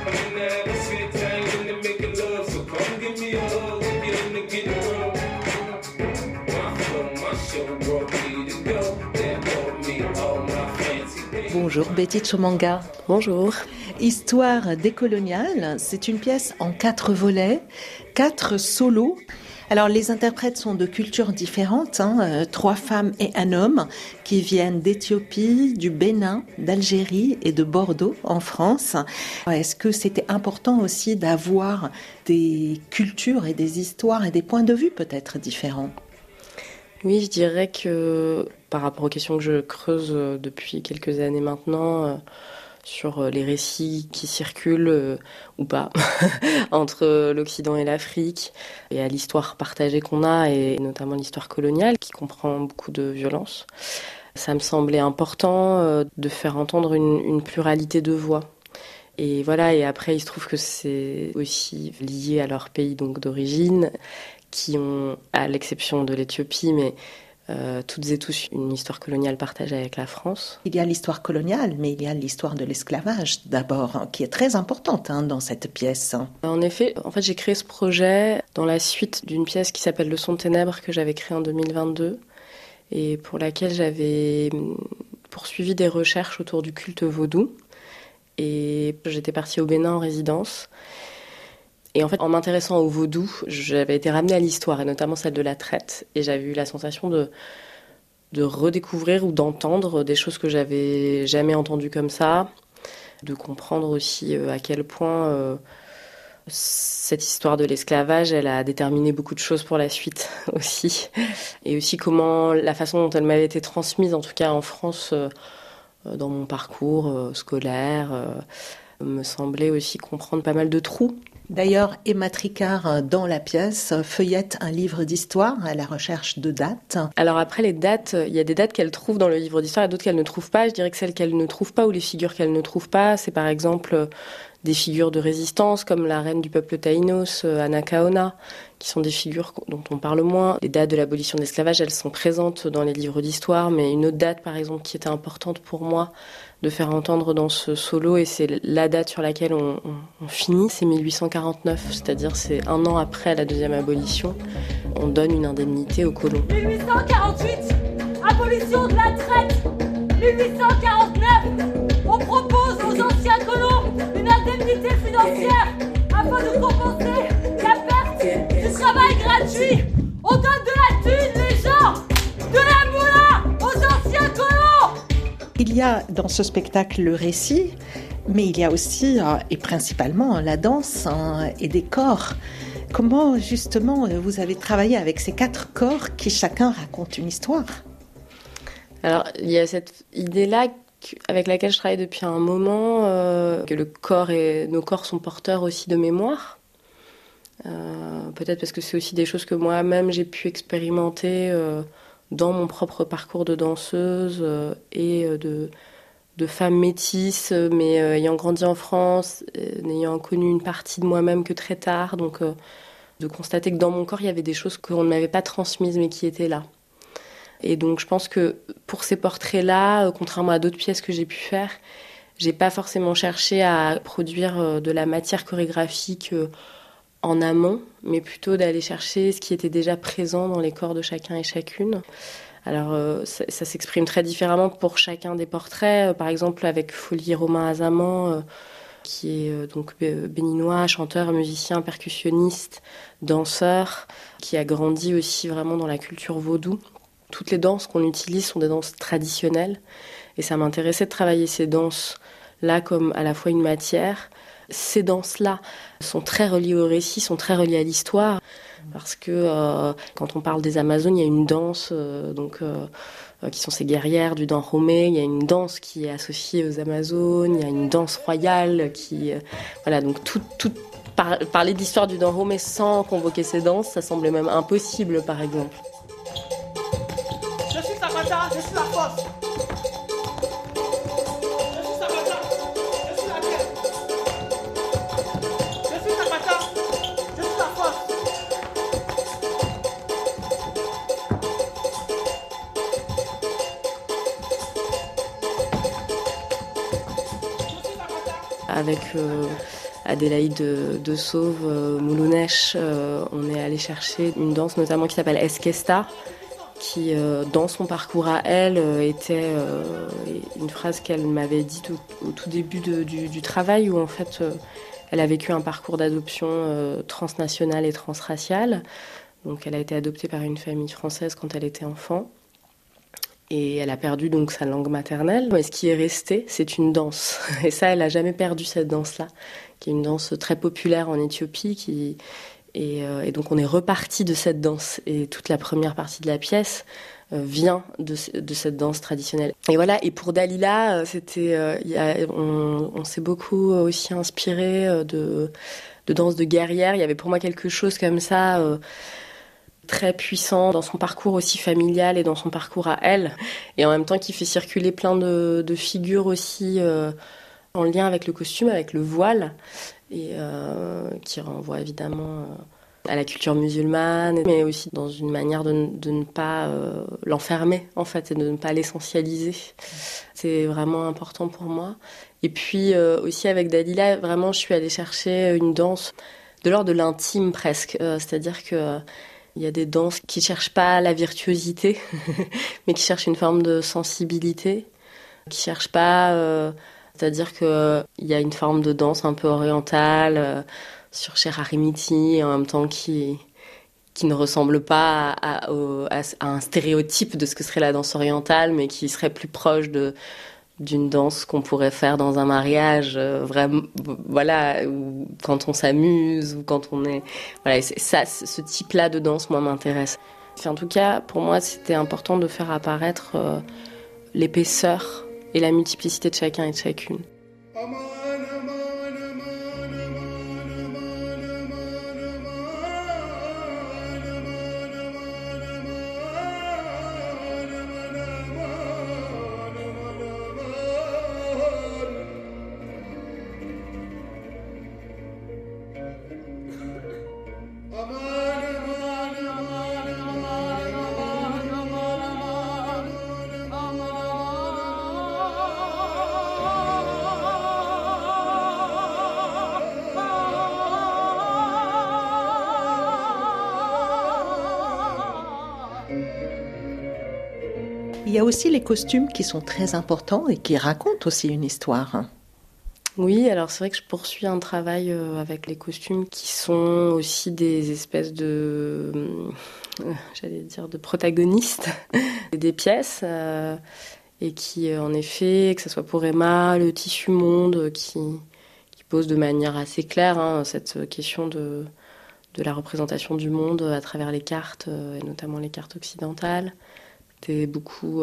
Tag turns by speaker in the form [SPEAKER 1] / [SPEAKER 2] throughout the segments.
[SPEAKER 1] Bonjour Betty Chomanga.
[SPEAKER 2] Bonjour.
[SPEAKER 1] Histoire décoloniale, c'est une pièce en 4 volets, 4 solos. Alors les interprètes sont de cultures différentes, 3 femmes et un homme qui viennent d'Éthiopie, du Bénin, d'Algérie et de Bordeaux en France. Est-ce que c'était important aussi d'avoir des cultures et des histoires et des points de vue peut-être différents ?
[SPEAKER 2] Oui, je dirais que par rapport aux questions que je creuse depuis quelques années maintenant, sur les récits qui circulent ou pas entre l'Occident et l'Afrique, et à l'histoire partagée qu'on a, et notamment l'histoire coloniale qui comprend beaucoup de violence, ça me semblait important de faire entendre une pluralité de voix. Et voilà, et après il se trouve que c'est aussi lié à leur pays donc d'origine, qui ont, à l'exception de l'Éthiopie, mais toutes et tous une histoire coloniale partagée avec la France.
[SPEAKER 1] Il y a l'histoire coloniale, mais il y a l'histoire de l'esclavage d'abord, qui est très importante dans cette pièce.
[SPEAKER 2] En effet, j'ai créé ce projet dans la suite d'une pièce qui s'appelle Leçon de ténèbres que j'avais créée en 2022 et pour laquelle j'avais poursuivi des recherches autour du culte vaudou. Et j'étais partie au Bénin en résidence. Et en m'intéressant au vaudou, j'avais été ramenée à l'histoire, et notamment celle de la traite. Et j'avais eu la sensation de redécouvrir ou d'entendre des choses que j'avais jamais entendues comme ça, de comprendre aussi à quel point cette histoire de l'esclavage, elle a déterminé beaucoup de choses pour la suite aussi. Et aussi comment la façon dont elle m'avait été transmise, en tout cas en France, dans mon parcours scolaire, me semblait aussi comprendre pas mal de trous.
[SPEAKER 1] D'ailleurs, Emma Tricard, dans la pièce, feuillette un livre d'histoire à la recherche de dates.
[SPEAKER 2] Alors après, les dates, il y a des dates qu'elle trouve dans le livre d'histoire et d'autres qu'elle ne trouve pas. Je dirais que celles qu'elle ne trouve pas ou les figures qu'elle ne trouve pas, c'est par exemple des figures de résistance comme la reine du peuple taïnos, Anacaona, qui sont des figures dont on parle moins. Les dates de l'abolition de l'esclavage, elles sont présentes dans les livres d'histoire, mais une autre date, par exemple, qui était importante pour moi de faire entendre dans ce solo, et c'est la date sur laquelle on finit, c'est 1849, c'est-à-dire c'est 1 an après la deuxième abolition. On donne une indemnité aux colons.
[SPEAKER 3] 1848, abolition de la traite. 1849, on propose aux anciens colons une indemnité financière afin de compenser la perte du travail gratuit. On donne de la thune, les gens, de la moula aux anciens colons.
[SPEAKER 1] Il y a dans ce spectacle le récit, mais il y a aussi, et principalement, la danse et des corps. Comment, justement, vous avez travaillé avec ces 4 corps qui chacun racontent une histoire ?
[SPEAKER 2] Alors, il y a cette idée-là avec laquelle je travaille depuis un moment, que le corps et nos corps sont porteurs aussi de mémoire. Peut-être parce que c'est aussi des choses que moi-même j'ai pu expérimenter dans mon propre parcours de danseuse et de femme métisse, mais ayant grandi en France, n'ayant connu une partie de moi-même que très tard, donc de constater que dans mon corps il y avait des choses qu'on ne m'avait pas transmises mais qui étaient là. Et donc je pense que pour ces portraits-là, contrairement à d'autres pièces que j'ai pu faire, j'ai pas forcément cherché à produire de la matière chorégraphique en amont, mais plutôt d'aller chercher ce qui était déjà présent dans les corps de chacun et chacune. Alors ça s'exprime très différemment pour chacun des portraits. Par exemple avec Folie Romain Azaman, qui est donc béninois, chanteur, musicien, percussionniste, danseur, qui a grandi aussi vraiment dans la culture vaudou. Toutes les danses qu'on utilise sont des danses traditionnelles, et ça m'intéressait de travailler ces danses-là comme à la fois une matière. Ces danses-là sont très reliées au récit, sont très reliées à l'histoire, parce que quand on parle des Amazones, il y a une danse qui sont ces guerrières du Dahomey, il y a une danse qui est associée aux Amazones, il y a une danse royale qui... voilà, donc parler d'histoire du Dahomey sans convoquer ces danses, ça semblait même impossible, par exemple.
[SPEAKER 4] Je suis Sabata, je suis la force. Je suis Sabata, je suis la guerre. Je suis Sabata, je suis la force.
[SPEAKER 2] Adélaïde de Sauve, Moulounesh, on est allé chercher une danse notamment qui s'appelle Eskesta, qui, dans son parcours à elle, était une phrase qu'elle m'avait dite au tout début du travail, où en fait, elle a vécu un parcours d'adoption transnational et transracial. Donc elle a été adoptée par une famille française quand elle était enfant. Et elle a perdu donc sa langue maternelle. Mais ce qui est resté, c'est une danse. Et ça, elle n'a jamais perdu cette danse-là, qui est une danse très populaire en Éthiopie. Et donc on est reparti de cette danse. Et toute la première partie de la pièce vient de cette danse traditionnelle. Et voilà, et pour Dalila, on s'est beaucoup aussi inspiré de danse de guerrière. Il y avait pour moi quelque chose comme ça... très puissant dans son parcours aussi familial et dans son parcours à elle, et en même temps qui fait circuler plein de figures aussi en lien avec le costume, avec le voile, et qui renvoie évidemment à la culture musulmane, mais aussi dans une manière de ne pas l'enfermer en fait, et de ne pas l'essentialiser. C'est vraiment important pour moi. Et puis aussi avec Dalila, vraiment je suis allée chercher une danse de l'ordre de l'intime presque, c'est-à-dire que il y a des danses qui ne cherchent pas la virtuosité, mais qui cherchent une forme de sensibilité, qui ne cherchent pas... c'est-à-dire qu'il y a une forme de danse un peu orientale, sur Cher Harimiti, et en même temps qui ne ressemble pas à un stéréotype de ce que serait la danse orientale, mais qui serait plus proche d'une danse qu'on pourrait faire dans un mariage, vraiment, voilà, ou quand on s'amuse, ou quand on est... Voilà, ça, ce type-là de danse, moi, m'intéresse. Enfin, en tout cas, pour moi, c'était important de faire apparaître l'épaisseur et la multiplicité de chacun et de chacune.
[SPEAKER 1] Il y a aussi les costumes qui sont très importants et qui racontent aussi une histoire.
[SPEAKER 2] Oui, alors c'est vrai que je poursuis un travail avec les costumes qui sont aussi des espèces de protagonistes des pièces, et qui, en effet, que ce soit pour Emma, le tissu monde, qui pose de manière assez claire cette question de la représentation du monde à travers les cartes, et notamment les cartes occidentales. C'était beaucoup...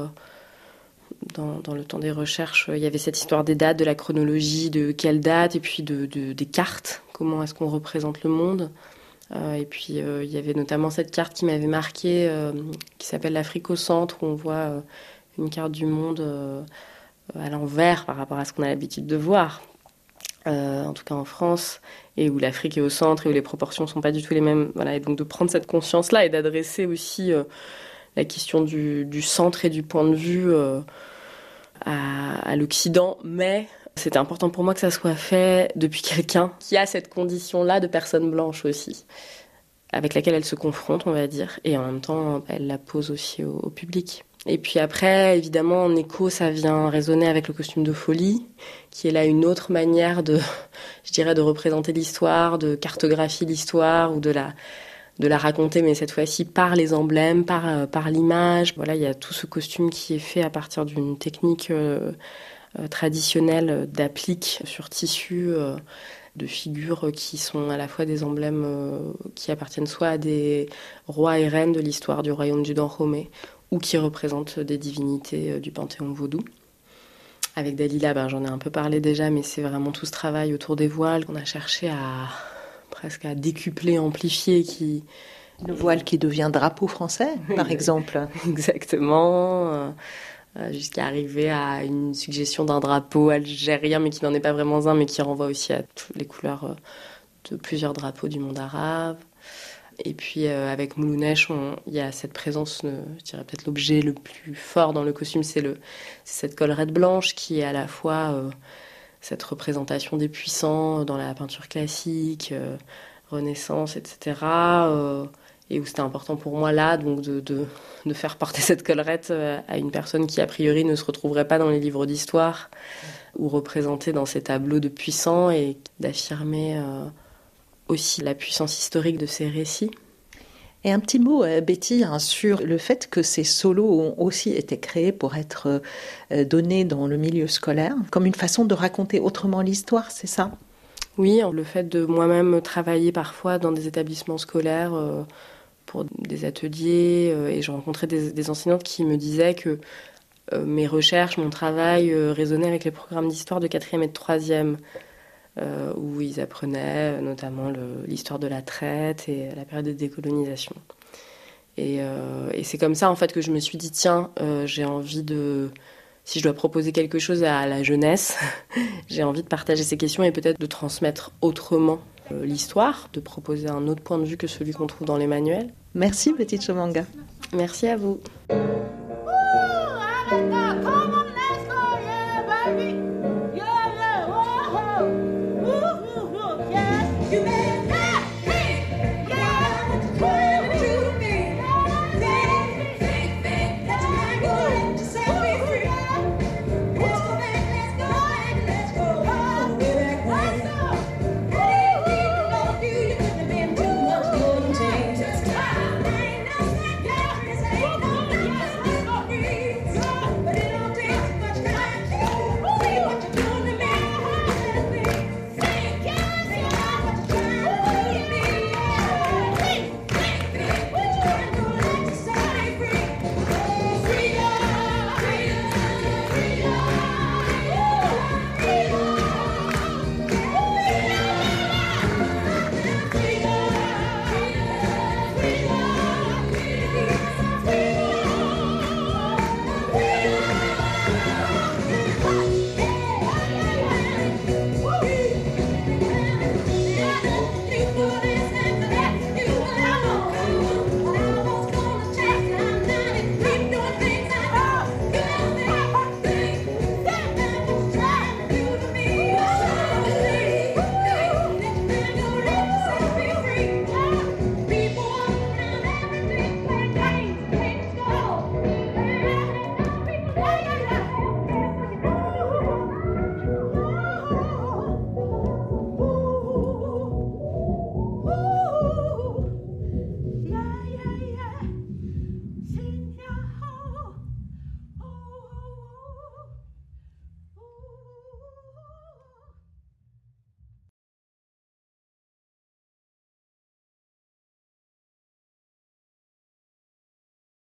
[SPEAKER 2] Dans le temps des recherches, il y avait cette histoire des dates, de la chronologie, de quelle date, et puis des cartes, comment est-ce qu'on représente le monde. Et puis il y avait notamment cette carte qui m'avait marquée, qui s'appelle l'Afrique au centre, où on voit une carte du monde à l'envers par rapport à ce qu'on a l'habitude de voir, en tout cas en France, et où l'Afrique est au centre et où les proportions ne sont pas du tout les mêmes. Voilà, et donc de prendre cette conscience-là et d'adresser aussi la question du centre et du point de vue à l'Occident, mais c'était important pour moi que ça soit fait depuis quelqu'un qui a cette condition-là de personne blanche aussi, avec laquelle elle se confronte, on va dire, et en même temps, elle la pose aussi au public. Et puis après, évidemment, en écho, ça vient résonner avec le costume de folie, qui est là une autre manière de représenter l'histoire, de cartographier l'histoire, ou de la raconter, mais cette fois-ci par les emblèmes, par l'image. Voilà, il y a tout ce costume qui est fait à partir d'une technique traditionnelle d'applique sur tissu, de figures qui sont à la fois des emblèmes qui appartiennent soit à des rois et reines de l'histoire du royaume du Dahomey, ou qui représentent des divinités du panthéon vaudou. Avec Dalila, j'en ai un peu parlé déjà, mais c'est vraiment tout ce travail autour des voiles qu'on a cherché presque à décupler, amplifier.
[SPEAKER 1] Le voile qui devient drapeau français, par exemple.
[SPEAKER 2] Exactement. Jusqu'à arriver à une suggestion d'un drapeau algérien, mais qui n'en est pas vraiment un, mais qui renvoie aussi à toutes les couleurs de plusieurs drapeaux du monde arabe. Et puis avec Moulounesh, il y a cette présence, je dirais peut-être l'objet le plus fort dans le costume, c'est cette collerette blanche qui est à la fois cette représentation des puissants dans la peinture classique, Renaissance, etc. Et où c'était important pour moi là, donc de faire porter cette collerette à une personne qui a priori ne se retrouverait pas dans les livres d'histoire ou représentée dans ces tableaux de puissants, et d'affirmer aussi la puissance historique de ces récits.
[SPEAKER 1] Et un petit mot, Betty, hein, sur le fait que ces solos ont aussi été créés pour être donnés dans le milieu scolaire, comme une façon de raconter autrement l'histoire, c'est ça ?
[SPEAKER 2] Oui, le fait de moi-même travailler parfois dans des établissements scolaires pour des ateliers, et je rencontrais des enseignantes qui me disaient que mes recherches, mon travail résonnaient avec les programmes d'histoire de 4e et de 3e, où ils apprenaient notamment l'histoire de la traite et la période de décolonisation. Et c'est comme ça en fait que je me suis dit, tiens, j'ai envie si je dois proposer quelque chose à la jeunesse, j'ai envie de partager ces questions et peut-être de transmettre autrement l'histoire, de proposer un autre point de vue que celui qu'on trouve dans les manuels.
[SPEAKER 1] Merci Betty Tshomanga.
[SPEAKER 2] Merci à vous.
[SPEAKER 3] You